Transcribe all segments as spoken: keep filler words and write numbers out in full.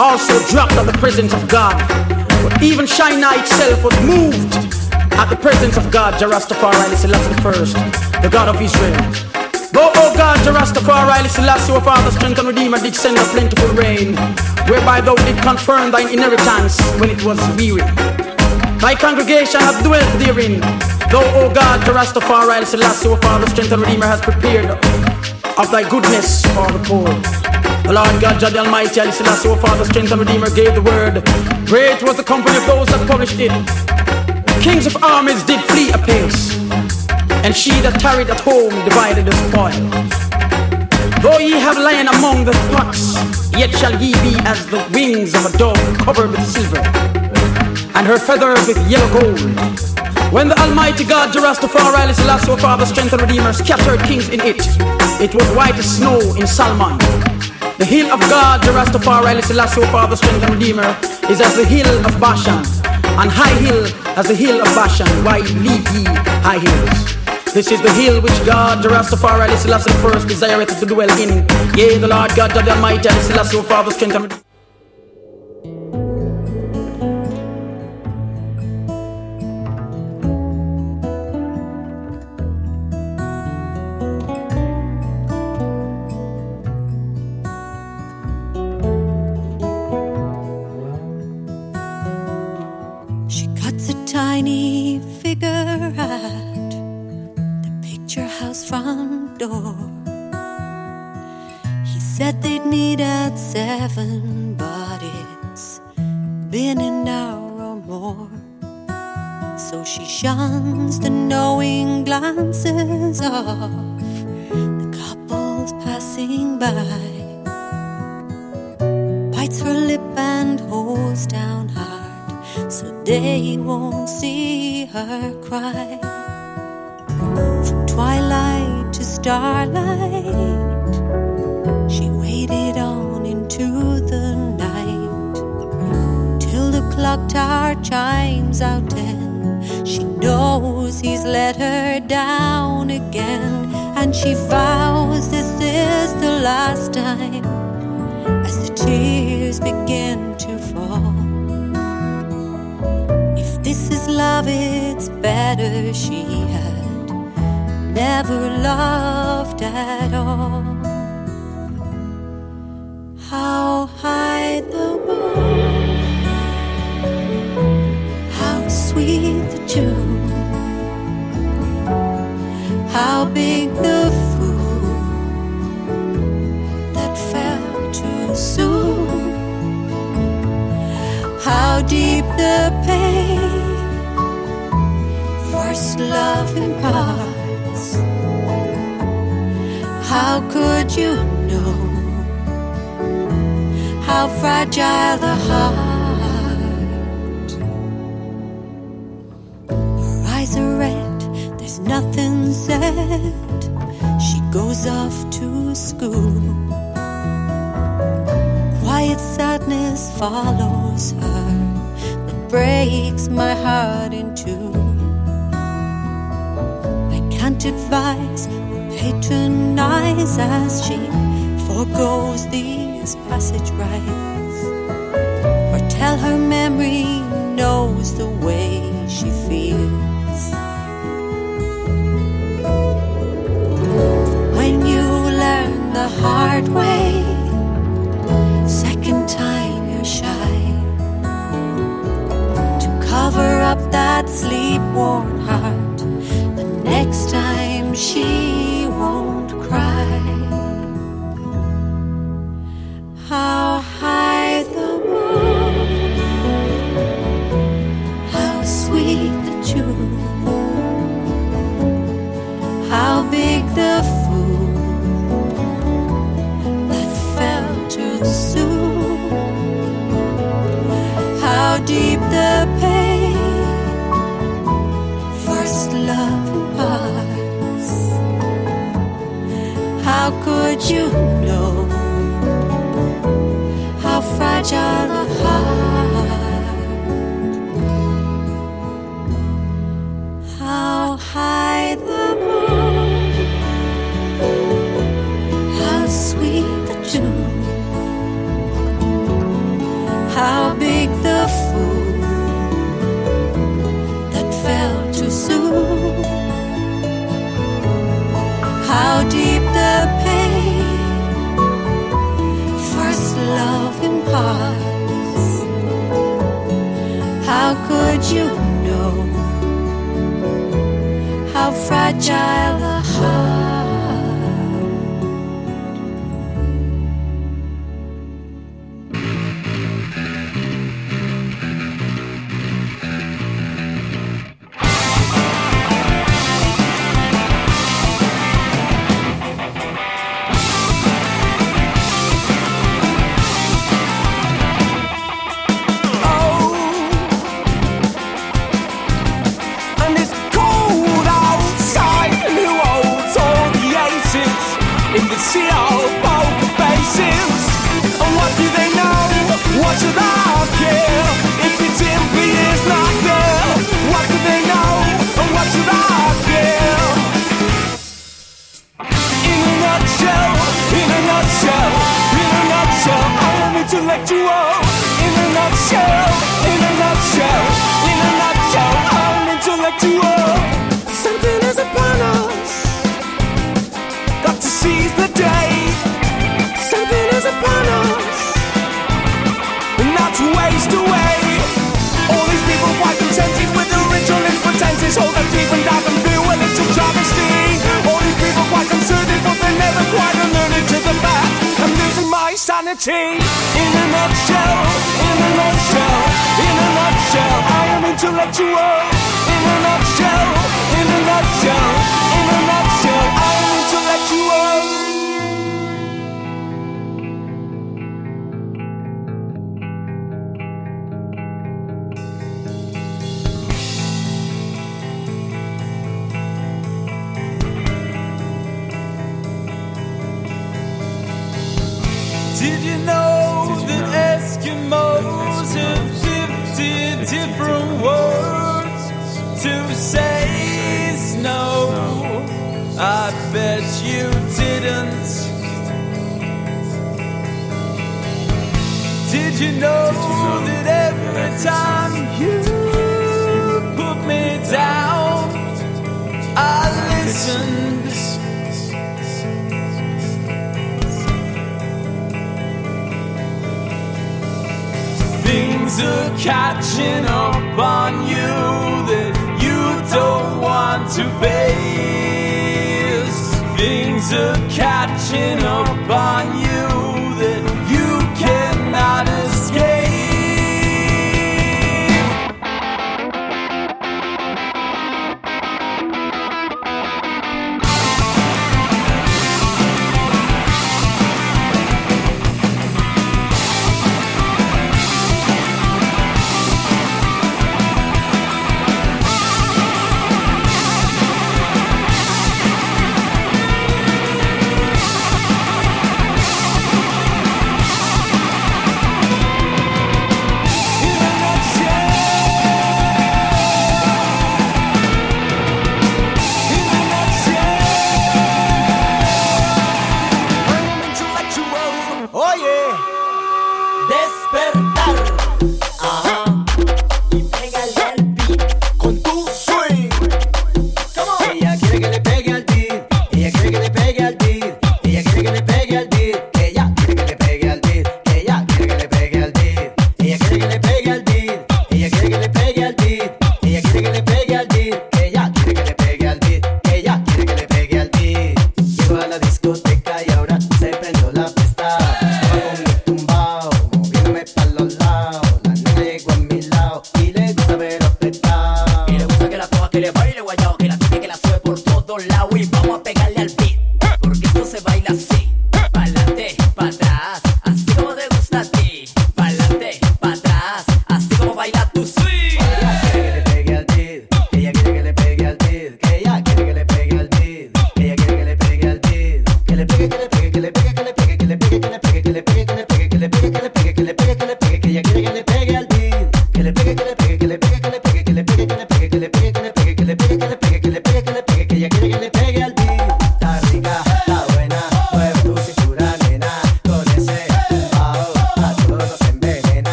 also dropped at the presence of God. But even Shinar itself was moved at the presence of God, Jah Rastafari Selassie the First, the God of Israel. Though, O God, Jah Rastafari Selassie, our Father, strength and Redeemer, did send a plentiful rain, whereby thou did confirm thine inheritance when it was weary. Thy congregation hath dwelt therein. Though, O God, Jah Rastafari Selassie, our Father, strength and Redeemer, has prepared of thy goodness for the poor. The Lord God, Jah the Almighty, Ali Selassie, our Father, strength and Redeemer, gave the word. Great was the company of those that published it. Kings of armies did flee apace, and she that tarried at home divided the spoil. Though ye have lain among the pots, yet shall ye be as the wings of a dove covered with silver, and her feathers with yellow gold. When the Almighty God, Jah Rastafari Selassie, our Father, strength and Redeemer, scattered kings in it, it was white as snow in Salmon. The hill of God, Jah Rastafari Selassie, our Father, strength and Redeemer, is as the hill of Bashan, and high hill as the hill of Bashan. Why leave ye high hills? This is the hill which God, Jah Rastafari Selassie the First, desireth to dwell in. Yea, the Lord God, Jah the Almighty, Ali Selassie, our Father, strength and Redeemer. Tiny figure at the picture house front door. He said they'd meet at seven, but it's been an hour or more. So she shuns the knowing glances of the couples passing by, bites her lip and holds down hard so they won't see her cry. From twilight to starlight, she waited on into the night, till the clock tower chimes out ten. She knows he's let her down again, and she vows this is the last time, as the tears begin to fall. This is love, it's better she had never loved at all. How high the wall, how sweet the tune, how big the fool that fell too soon, how deep the pain, first love in parts. How could you know how fragile the heart? Her eyes are red, there's nothing said. She goes off to school. Quiet sadness follows her, that breaks my heart in two. Can't advise or patronize as she forgoes these passage rites, or tell her memory knows the way she feels. When you learn the hard way, second time you're shy to cover up that sleep-worn heart. Next time she won't cry. How high the wall, how sweet the tune, how big the fool that fell too soon, how deep the pain, first love. How could you know how fragile a heart? How high the moon, how sweet the tune, how big the fool that fell too soon, how deep the pain first love imparts. How could you know how fragile a heart? See all poker faces, and what do they know? What should I care if it simply is not there? What do they know? And what should I care? In a nutshell, in a nutshell, in a nutshell, I am intellectual. In a nutshell, in a nutshell, in a nutshell, I am intellectual. Something is upon us. Got to seize the day. Something is upon us, and not to waste away. All these people quite contented with the ritualist pretenses, hold their teeth and dive and feel well it's a travesty. All these people quite concerted, but they never quite alerted to the fact I'm losing my sanity. In a nutshell, in a nutshell, in a nutshell, I am intellectual. In a nutshell, in a nutshell, in a nutshell, I am intellectual. Did you know that Eskimos have fifty different words to say snow? I bet you didn't. Did you know that every time you put me down, I listened? Things are catching up on you that you don't want to face. Things are catching up on you that you cannot escape.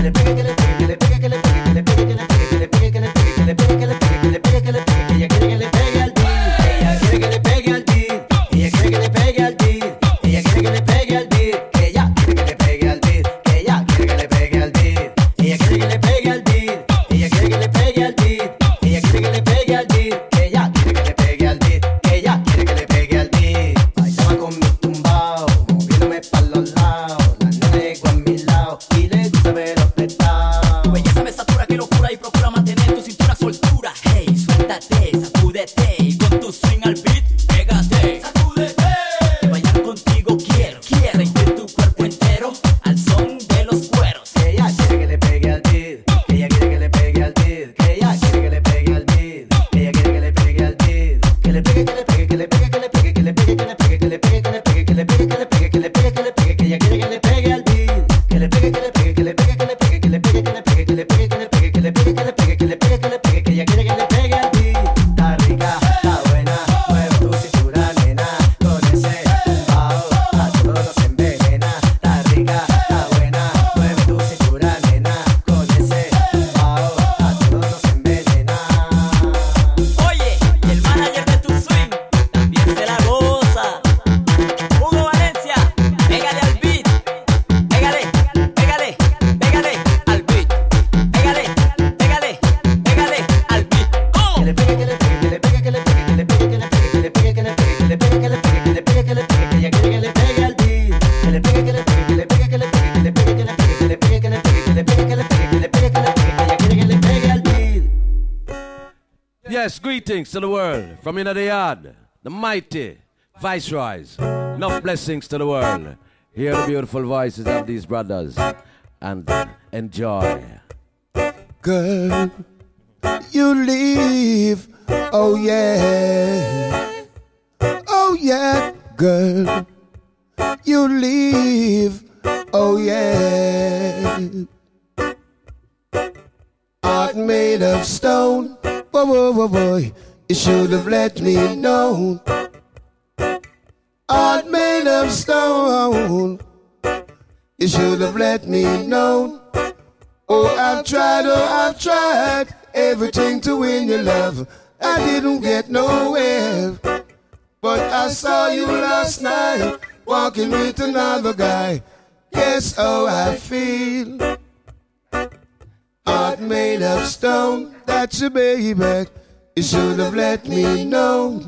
Yes, greetings to the world from inner the yard, the mighty Viceroys. Enough blessings to the world. Hear the beautiful voices of these brothers and enjoy. Girl, you leave, oh yeah, oh yeah, girl, you leave, oh yeah. Heart made of stone, whoa, whoa, whoa, boy, you should have let me know. Heart made of stone, you should have let me know. Oh, I've tried, oh, I've tried everything to win your love. I didn't get nowhere, but I saw you last night walking with another guy. Guess how I feel. Heart made of stone, that's your baby. You should have let me know.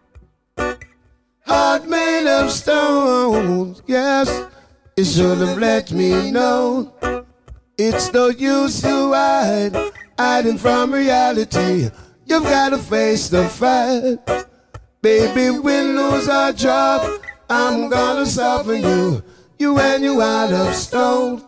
Heart made of stone, yes, you should have let me know. It's no use you hide, hiding from reality. You've got to face the fact. Baby, we'll lose our job. I'm gonna soften you, you and you out of stone.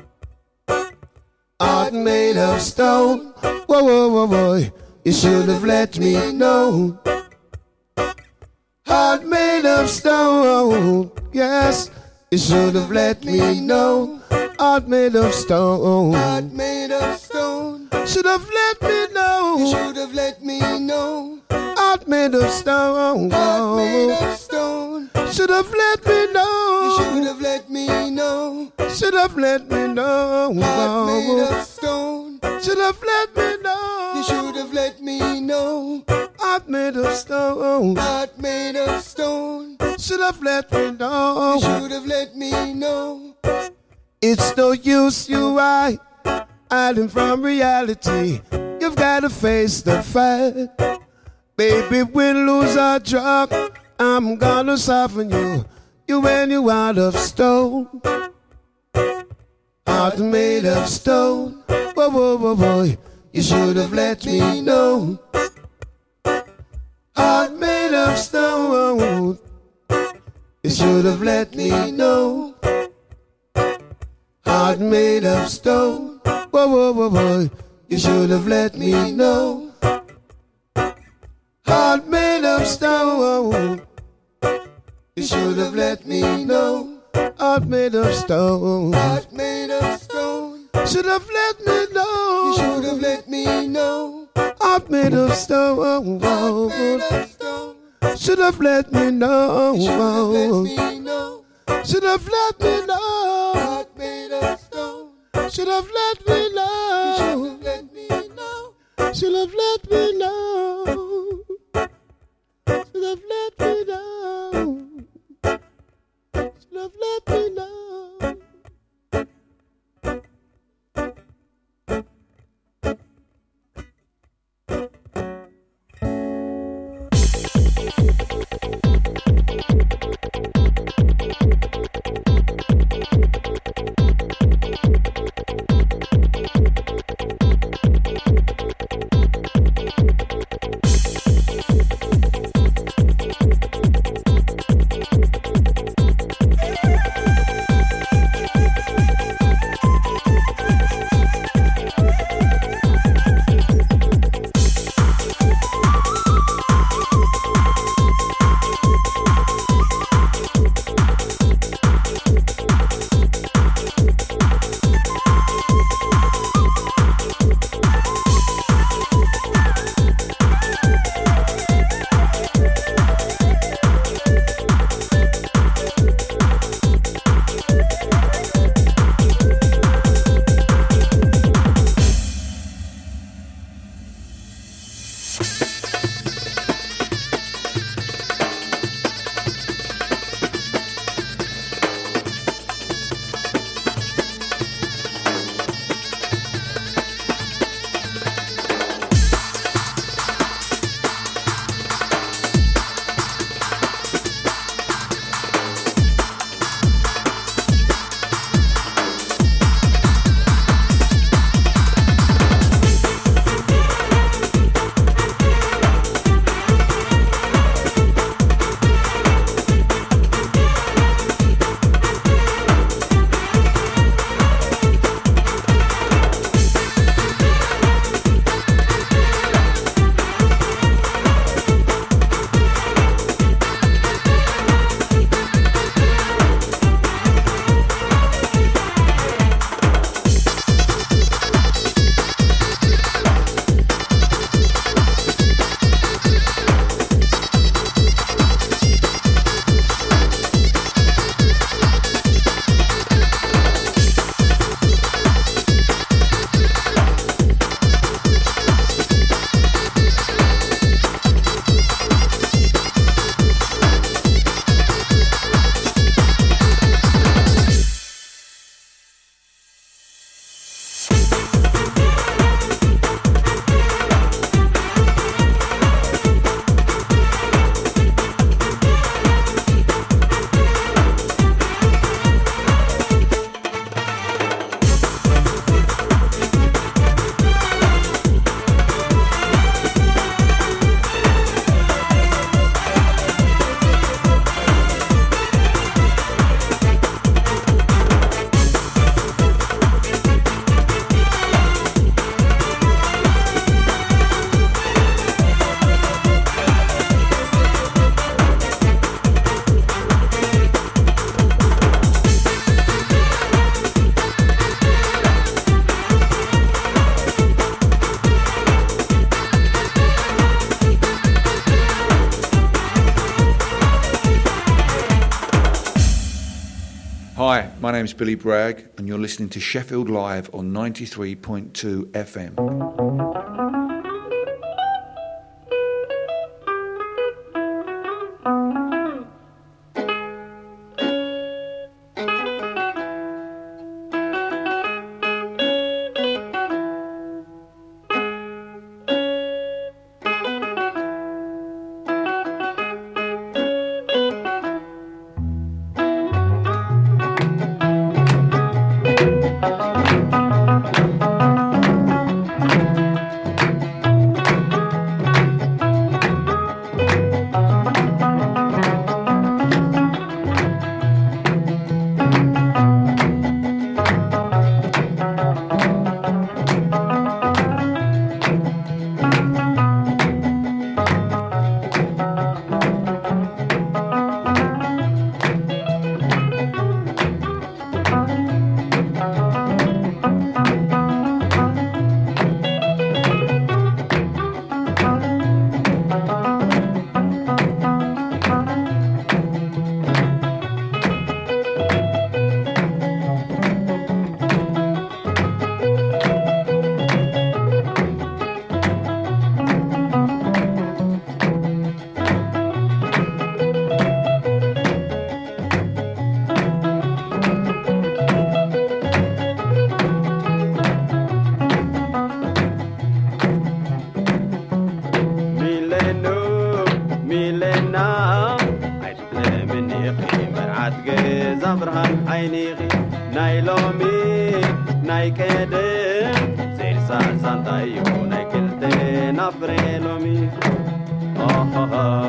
Heart made of stone, whoa, whoa, whoa, boy, you should have let me know. Heart made of stone, yes, you should have let me know. Heart made of stone, heart made of stone, should have let me know. You should have let me know. Heart made of stone, heart made of stone, should have let me know. You should have let me know. Should have let me know. Heart made of stone, should have let me know. You should have let me know. Heart made of stone, heart made of stone, should have let me know. You should have let me know. It's no use you hide, hiding from reality. You've got to face the fact. Baby, we'll lose our job. I'm gonna soften you, you and you out of stone. Heart made of stone, whoa, whoa, whoa, boy, you should have let me know. Heart made of stone, you should have let me know. Heart made of stone, whoa, whoa, whoa, boy, you should have let me know. Heart made of stone, you should have let me know. Heart made of stone, heart made of stone, should have let me know. You should have let me know. Heart made of stone, heart made of stone, should have let me know. You should have let me know. Should have let me know. Heart made of stone, should have let me know. Should have let me know. Should have let me know. Should have let me know. Hi, my name's Billy Bragg, and you're listening to Sheffield Live on ninety-three point two F M. زبرهن عينيخي ناي لومي ناي كدم زير سان تايو ناي كلتي نفري لومي آه آه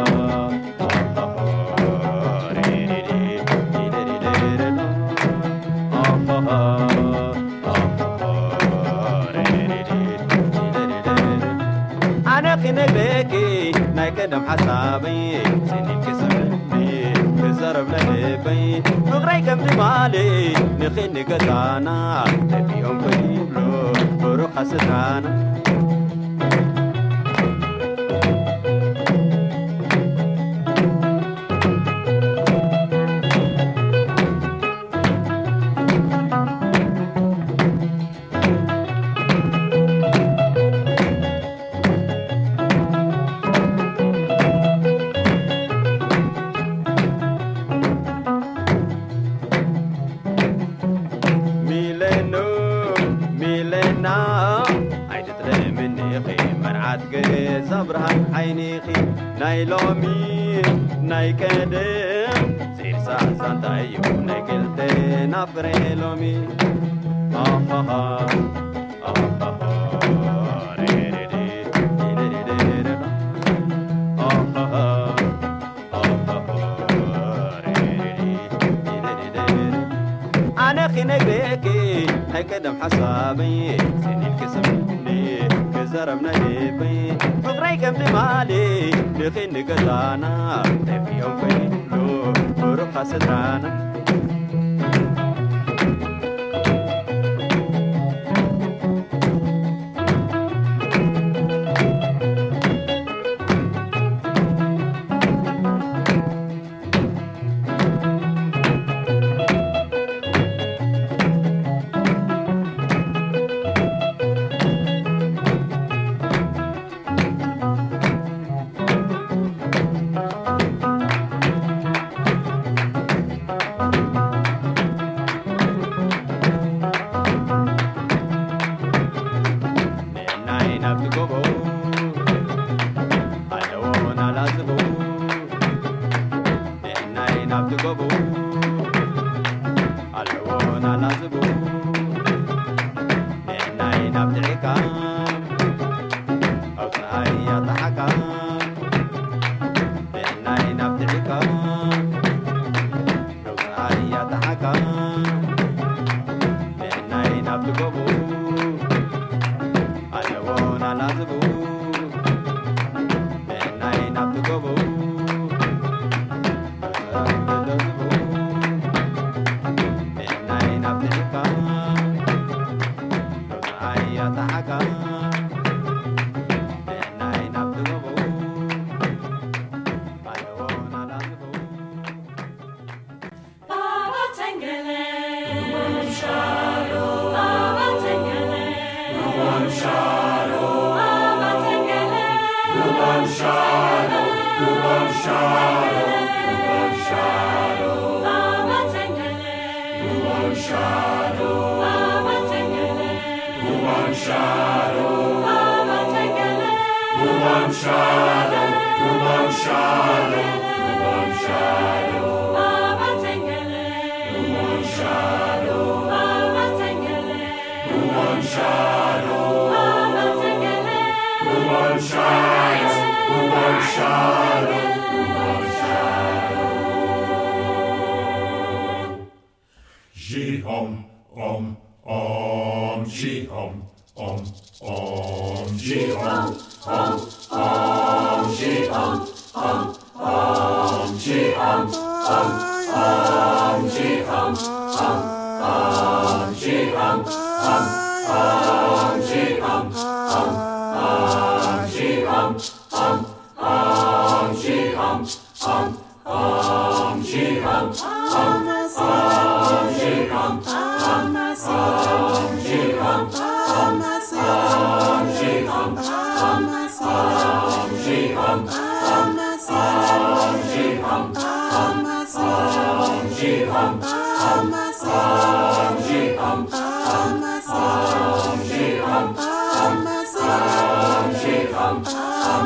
نبكي نايكدم حسابي سنين كسبني كسرب لهبي فقري كم دمالي نخين نقدانا تبيهم كيبلو بروح حسدانا زبرهن عينيخي ناي لومي ناي كدم زير سان تايو ناي كلتي نفري لومي آه آه آه آه ري ري ري ري ري ري آه آه آه ري ري ري أنا خينك بيكي هاي كدم حسابي سنين كسبني كزرمنا هيبي فقري كم دمالي نخين نقدانا تبيهم كيلو بروح حسدانا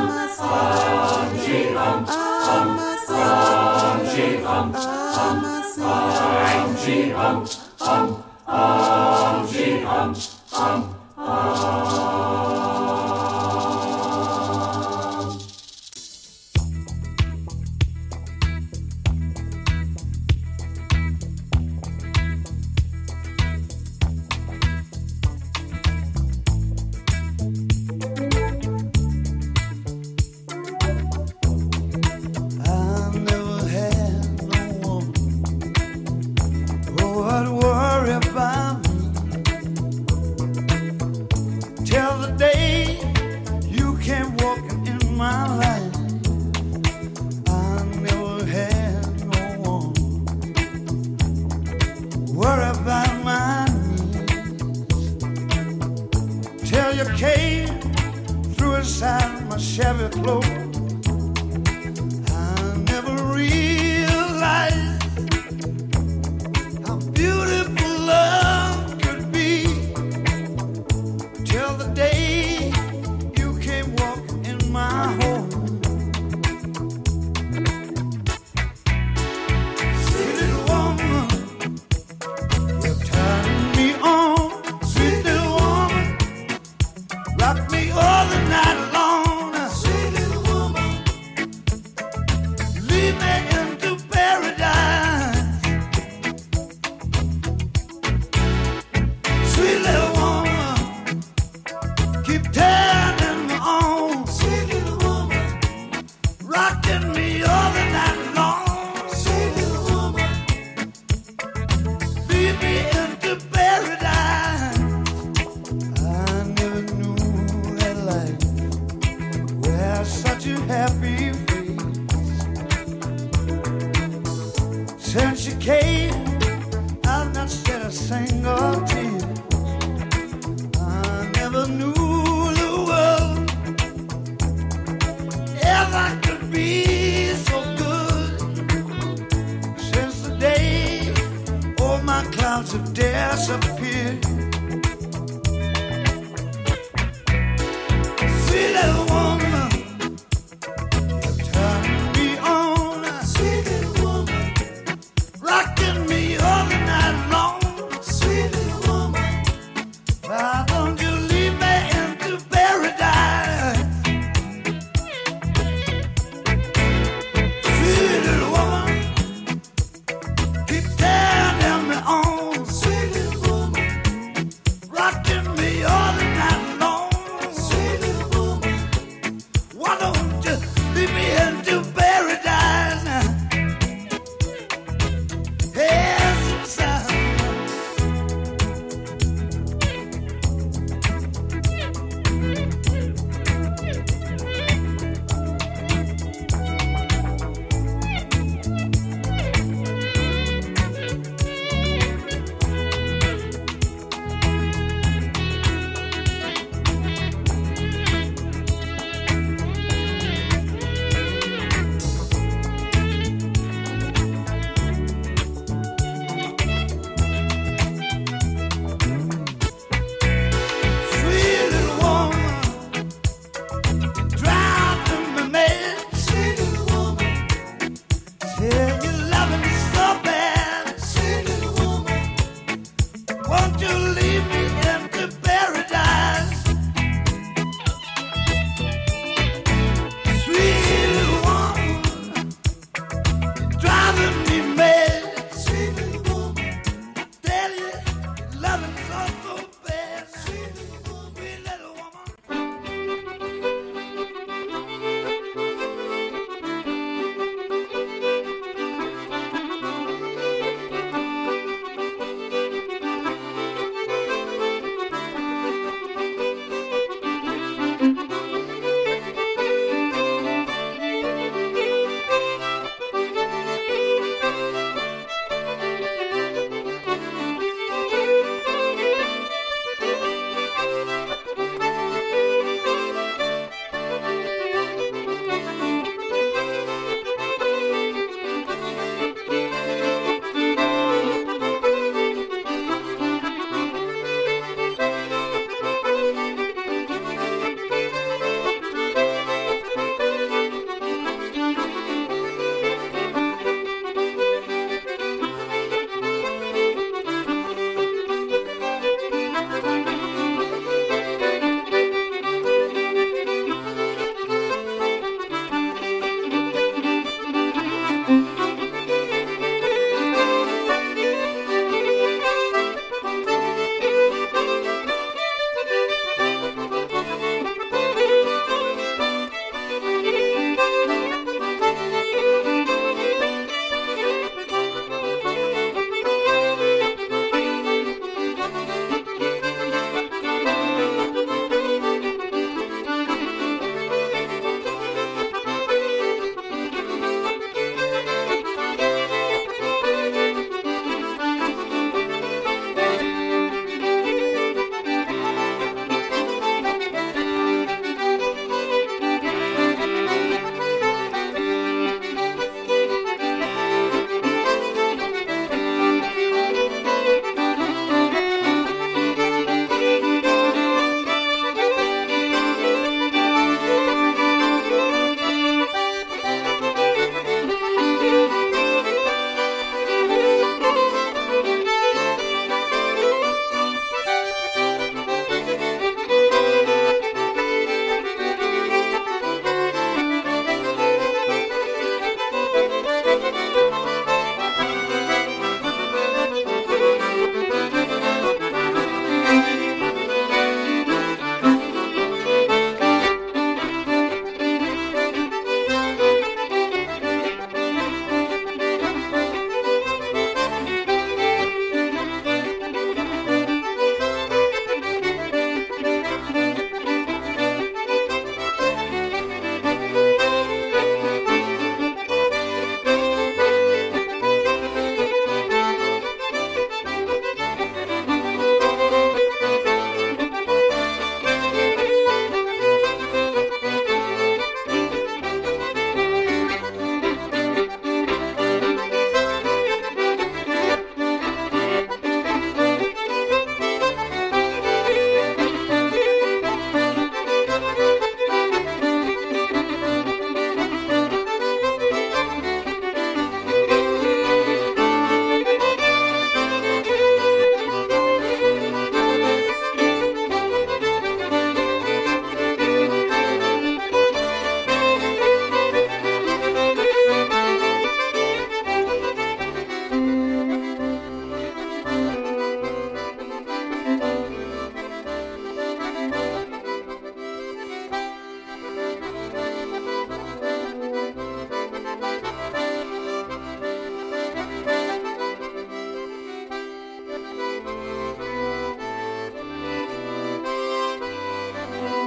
Hum, hum, hum, Om Ji Om, Om, Om Ji Om, Om, Om.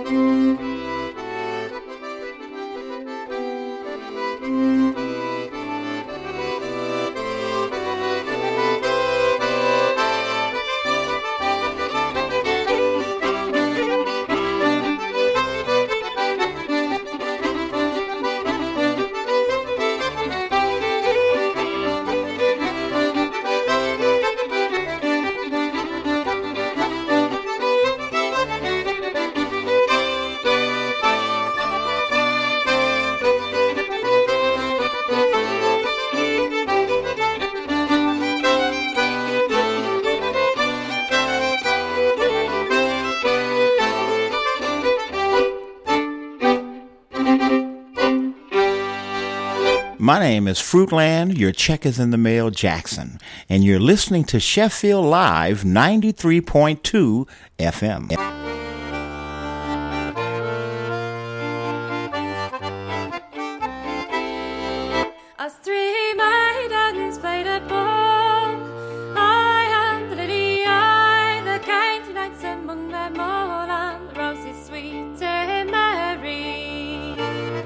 My name is Fruitland, your check is in the mail, Jackson, and you're listening to Sheffield Live ninety-three point two F M. As three maidens played at ball, I and the lily eye, the kind knights among them all, and the roses sweet and merry.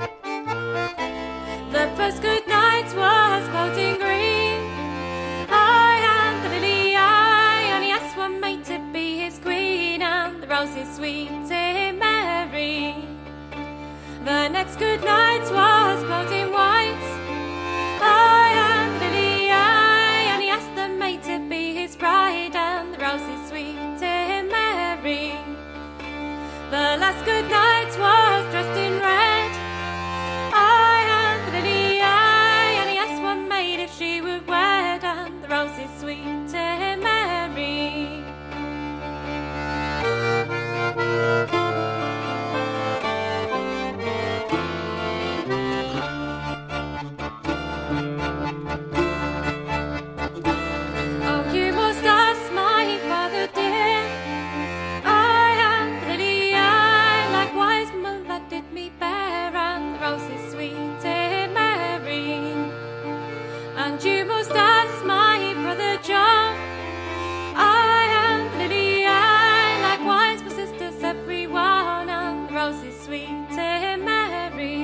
The first good night was cloudy green. I and the lily eye, and he asked one maid to be his queen, and the roses sweet and merry. The next good night was cloudy white. I and the lily eye, and he asked the maid to be his bride, and the roses sweet and merry. The last good night was dressed in red. I and the lily eye, and he asked one maid if she would wed, and the roses sweet and merry. Oh, you must ask my father dear. I and the lily eye, likewise mother did me bear, and the roses sweet and merry. And you must ask my brother John. I and the lily eye, likewise my sisters everyone, and the roses sweet and merry.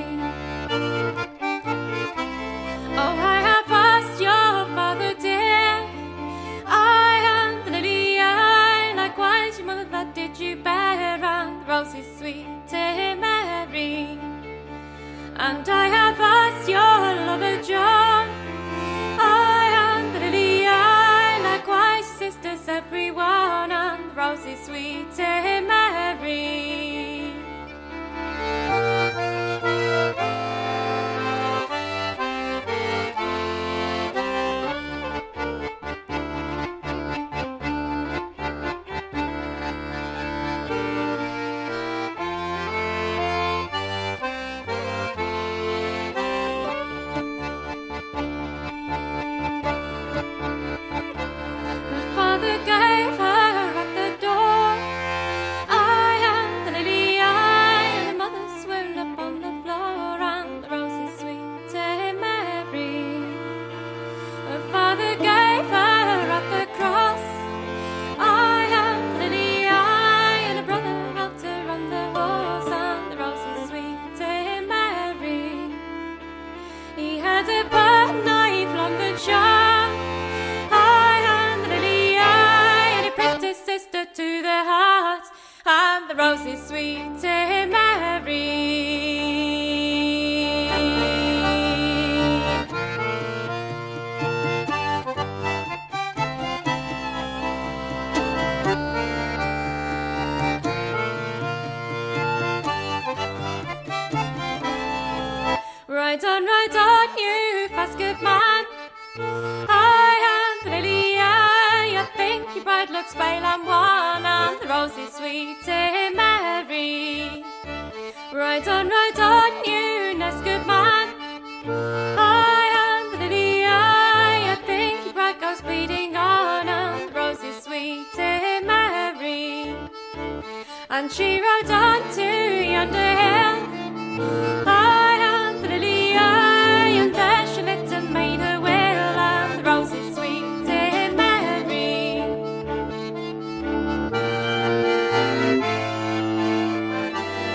Oh, I have asked your father dear. I and the lily eye, likewise your mother that did you bear, and the roses sweet and merry. And I have asked your lover John. I and the lily eye, likewise your sisters everyone, and the roses sweet and merry. Her father gave her at the door. I and the lily eye, and the mother swooned upon the floor, and the roses sweet and merry. Her father gave her at the cross. I and the lily eye, and her brother helped her on the horse, and the roses sweet and merry. He had a bird knife long and sharp. I and the lily eye, and he pricked his sister to the heart, and the roses sweet and merry. Ride on, ride on, you fast good man. I and the lily eye, I think your bride looks pale and wan, and the roses sweet and merry. Ride on, ride on, you nice good man. I and the lily eye, I think your bride goes bleeding on, and the roses sweet and merry. And she rode on to yonder hill. I and the lily eye, and there she lit and made her will, and the roses sweet and merry.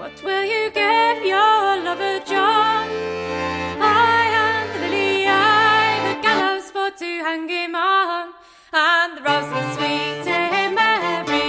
What will you give your lover John? I and the lily eye, the gallows for to hang him on, and the roses sweet and merry.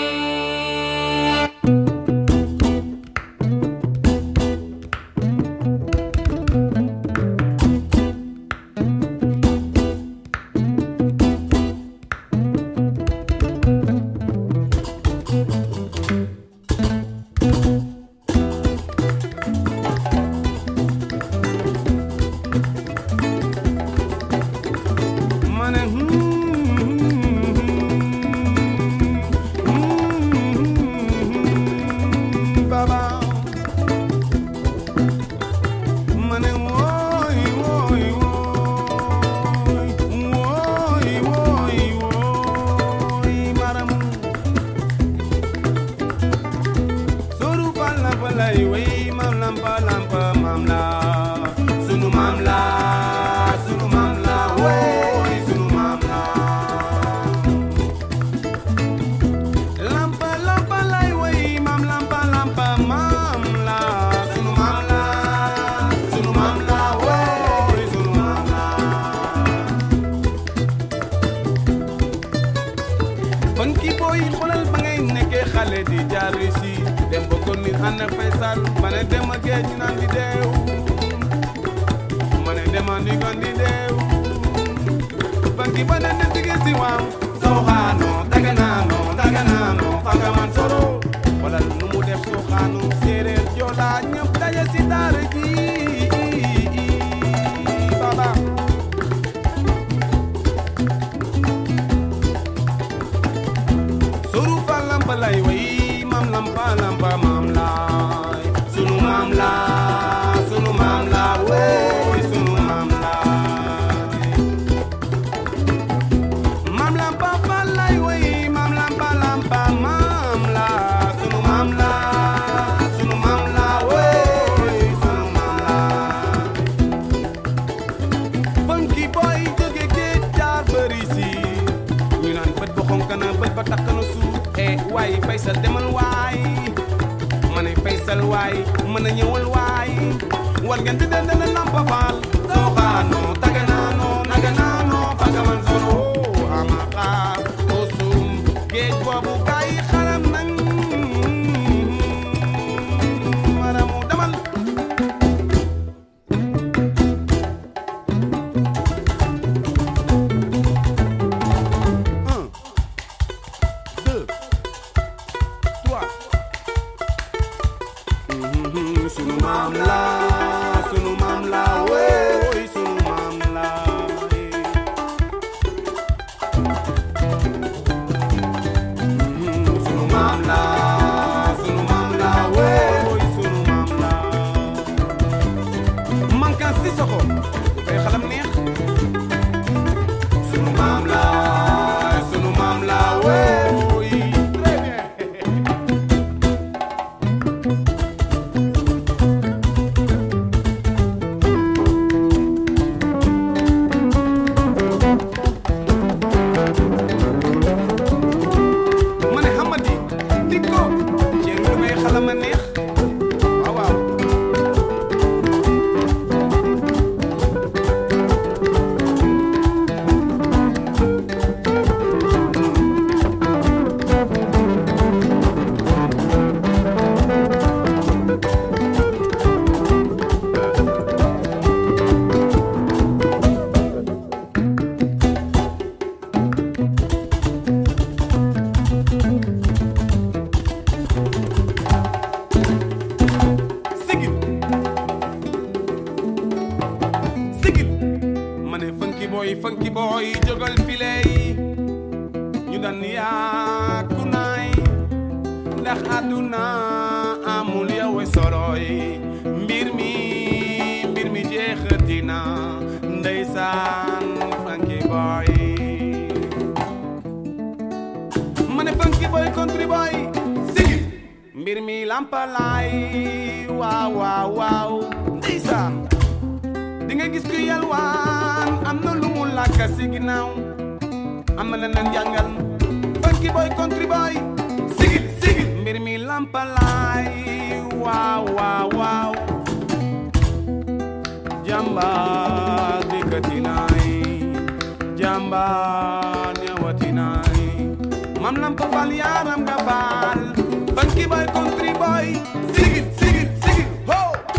wow, wow, wow. Jamba dikatinai, jamba nyawatinai. Mam lam to fal yaram gabal, funky boy, country boy. Sing it, sing it, sing it, ho.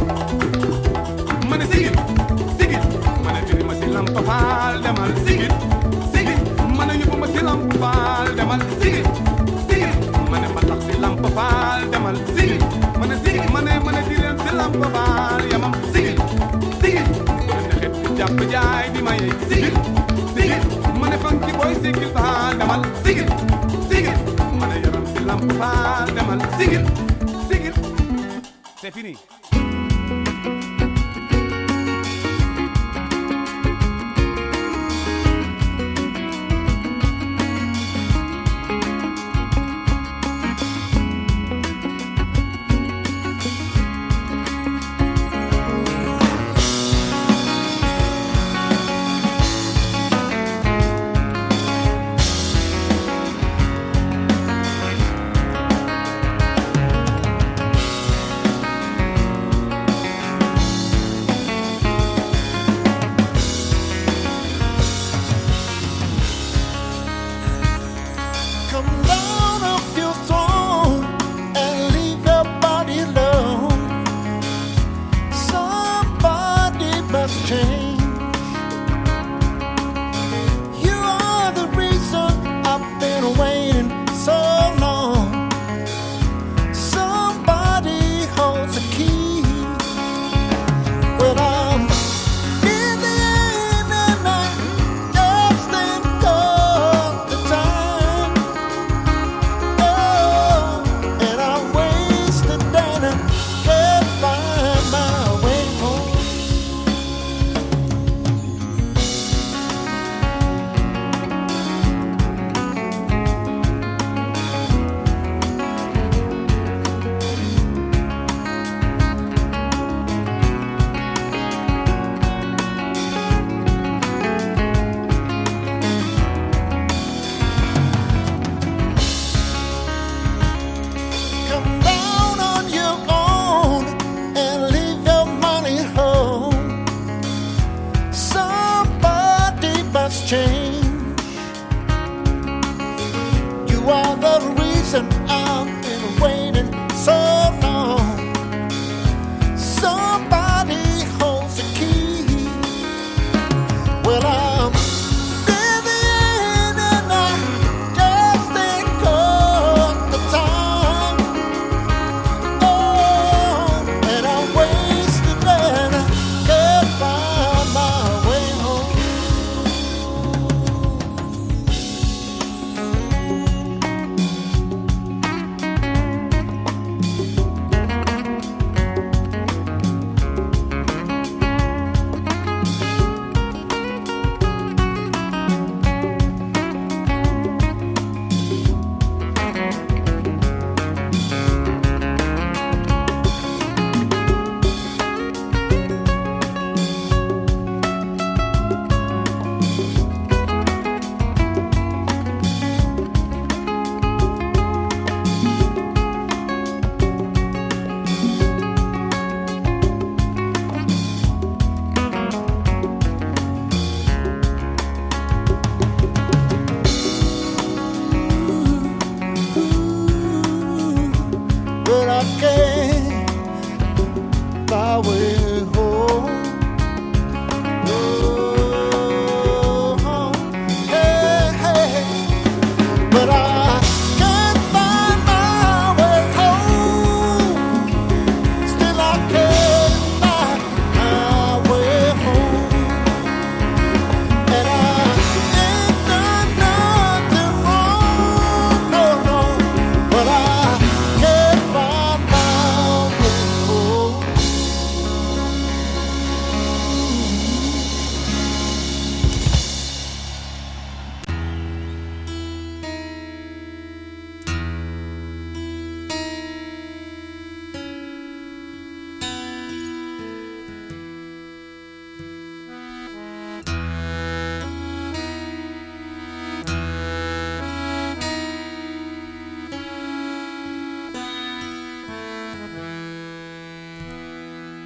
Mane sing it, sing it. Mane tiri masilam to fal demal, sing it, sing it. Mane yubu masilam to fal demal, sing it, sing it. Mane matak silam to fal demal, sing it. Mane sing it, mane mane tiri silam to fal yamam, sing it, sing it. Jump jai di mai sing it, sing it. Mane funky boy sing it fal demal, sing it, sing it. Mane yaram silam to fal demal, sing it, sing it. C'est fini.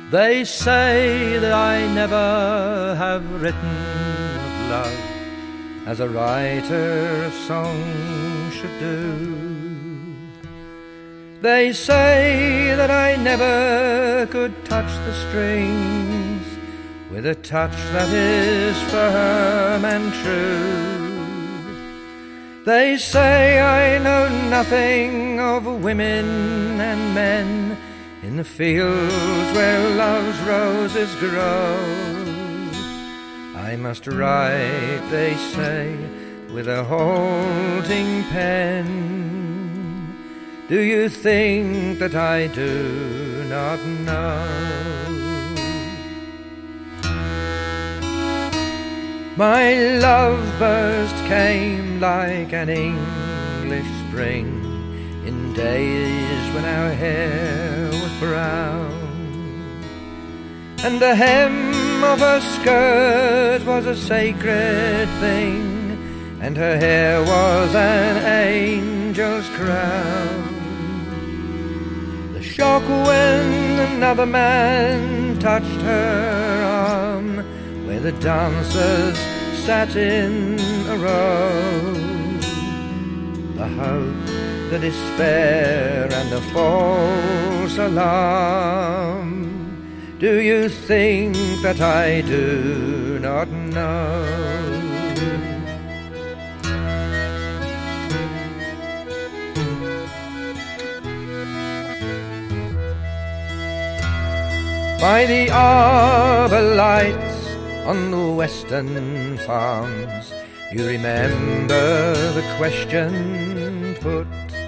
They say that I never have written of love as a writer of song should do. They say that I never could touch the strings with a touch that is firm and true. They say I know nothing of women and men in the fields where love's roses grow. I must write, they say, with a halting pen. Do you think that I do not know? My love burst came like an English spring in days when our hair was brown, and the hem of her skirt was a sacred thing, and her hair was an angel's crown. The shock when another man touched her arm, where the dancers sat in a row. The hope, the despair, and the false alarm. Do you think that I do not know? By the arbor lights on the western farms, you remember the question put,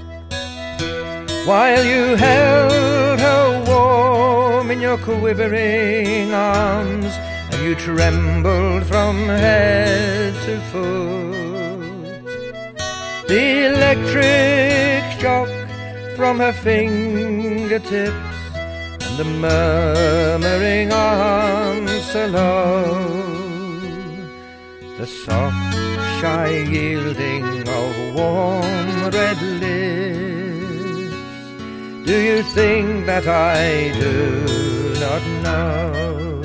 while you held her warm in your quivering arms, and you trembled from head to foot. The electric shock from her fingertips, and the murmuring answer low, the soft, shy yielding of warm red lips. Do you think that I do not know?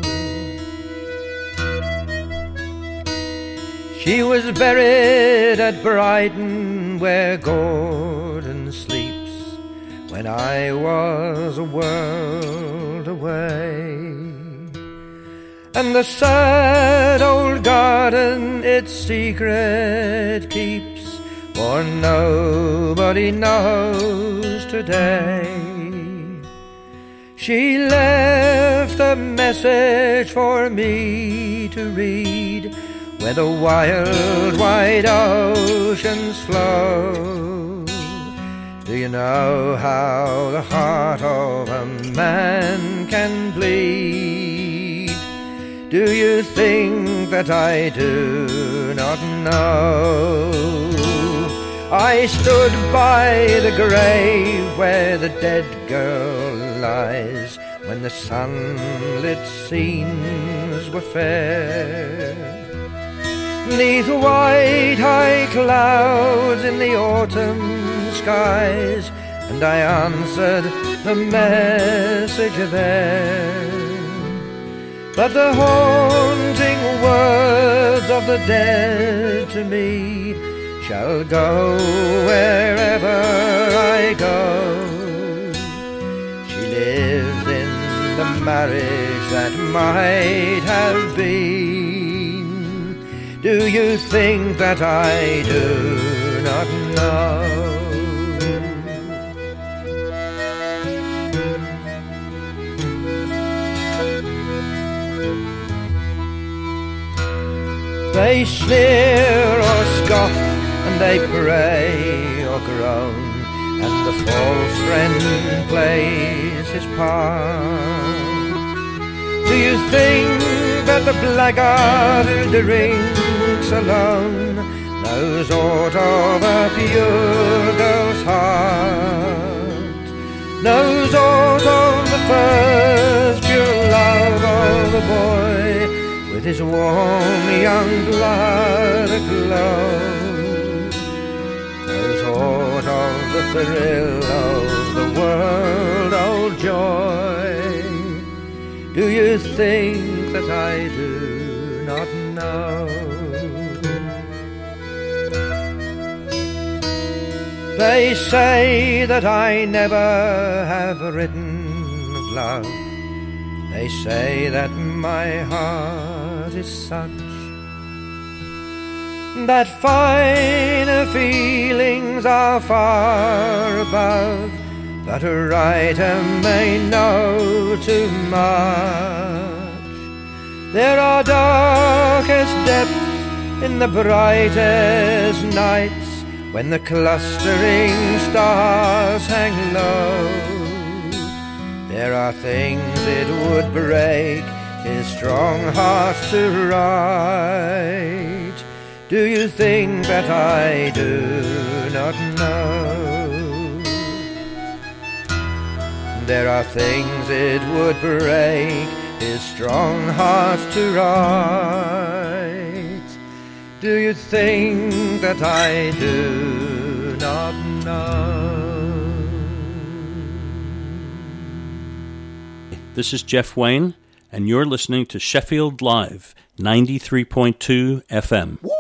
She was buried at Brighton, where Gordon sleeps, when I was a world away. And the sad old garden its secret keeps, for nobody knows today. She left a message for me to read, where the wild, wide oceans flow. Do you know how the heart of a man can bleed? Do you think that I do not know? I stood by the grave where the dead girl lies, when the sunlit scenes were fair. 'Neath white high clouds in the autumn skies, and I answered the message there. But the haunting words of the dead to me shall go wherever I go. She lives in the marriage that might have been. Do you think that I do not know? They sneer or scoff, and they pray or groan, and the false friend plays his part. Do you think that the blackguard who drinks alone knows aught of a pure girl's heart? Knows aught of the first pure love of a boy, with his warm young blood aglow? Knows aught of the thrill of the world-old joy? Do you think that I do not know? They say that I never have written of love. They say that my heart is such that finer feelings are far above, but a writer may know too much. There are darkest depths in the brightest nights, when the clustering stars hang low. There are things it would break his strong heart to write. Do you think that I do not know? There are things it would break his strong heart to write. Do you think that I do not know? This is Jeff Wayne, and you're listening to Sheffield Live, ninety-three point two F M. Woo!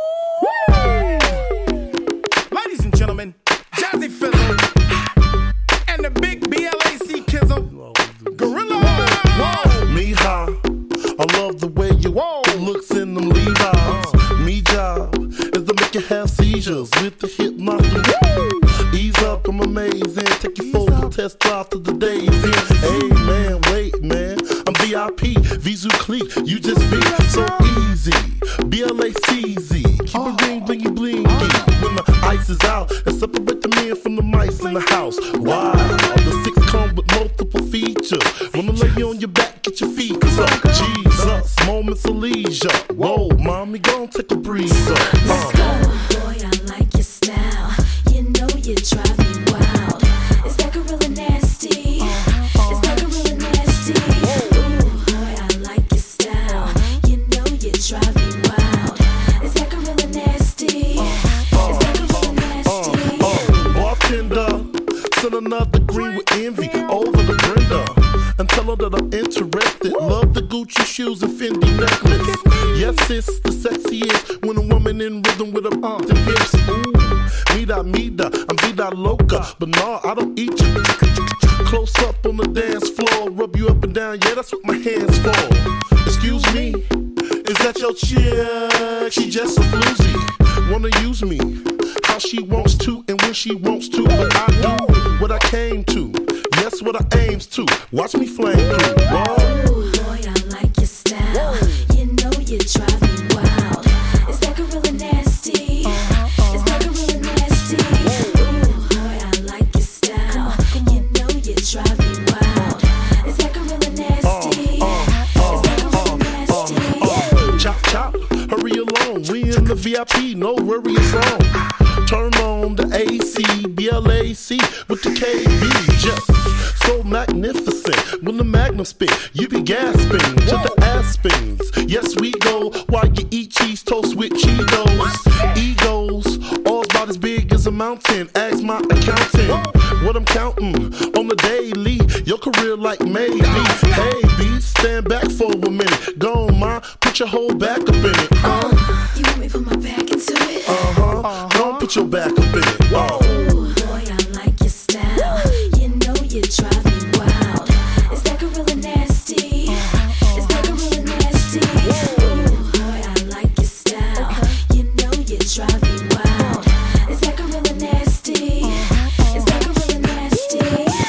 Ladies and gentlemen, Jazzy Fizzle and the big B L A C Kizzle, Gorilla. Whoa, Mija, I love the way you Whoa. looks in them Levi's. Me job is to make you have seizures with the hip knocking. Ease up, I'm amazing. Take you for a test drive to the days in. Hey man, wait man, I'm V I P, Visu Clique, you just be so easy. B L A C Z, keep it ring blingy blingy. When the ice is out, and separate the men from the mice in the house. Wow, the six come with multiple features. Wanna lay you on your back, get your feet up. Jesus, moments of leisure. Whoa, mommy, gon' take a breather. Let's go, boy, I like your style. You know you drive me wild. Is that gorilla nasty? Is that gorilla nasty? Ooh, boy, I like your style. You know you drive me wild. Is that gorilla nasty? Is that gorilla nasty? Bartender, send another green with envy over the Brenda. And tell her that I'm interested. Love the Gucci shoes and Fendi necklace. Yes, it's the sexiest when a woman in rhythm with her arms and hips. Ooh, mida, mida, I'm vida loca. But nah, I don't eat you. Close up on the dance floor, rub you up and down. Yeah, that's what my hands for. Excuse me, is that your chick? She just a floozy. Wanna use me how she wants to and when she wants to. But I do what I came to. Yes, what I aims to. Watch me flame through. Whoa. Ooh, boy, I like your style. You know you drive me wild. Is that gorilla nasty? Is that gorilla nasty? Ooh, boy, I like your style. You know you drive me wild. Is that gorilla nasty? Is that gorilla nasty? Chop, chop, hurry along. We in the V I P, no worry, it's on. Turn on the A C, B L A C with the K B. Just so magnificent. When the magnum spit, you be gasping to the aspens. Yes, we go while you eat cheese toast with Cheetos. Egos, all about as big as a mountain. Ask my accountant what I'm counting on the daily. Your career like maybe. Hey, B, stand back for a minute. Go on, ma, put your whole back up in it. Uh, you want me to put my back into it? Uh-huh. uh-huh. Don't put your back up in it. Whoa. Ooh, boy, I like your style. You know you drive me wild. Is that gorilla nasty? Is that gorilla nasty? Ooh, boy, I like your style. You know you drive me wild. Is that gorilla nasty? Is that gorilla nasty?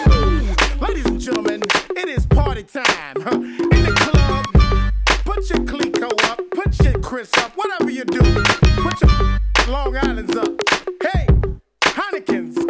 Ladies and gentlemen, it is party time. Huh? In the club, put your Clico up, put your Chris up, whatever you do. Put your Long Island's up. Hey, Heineken's.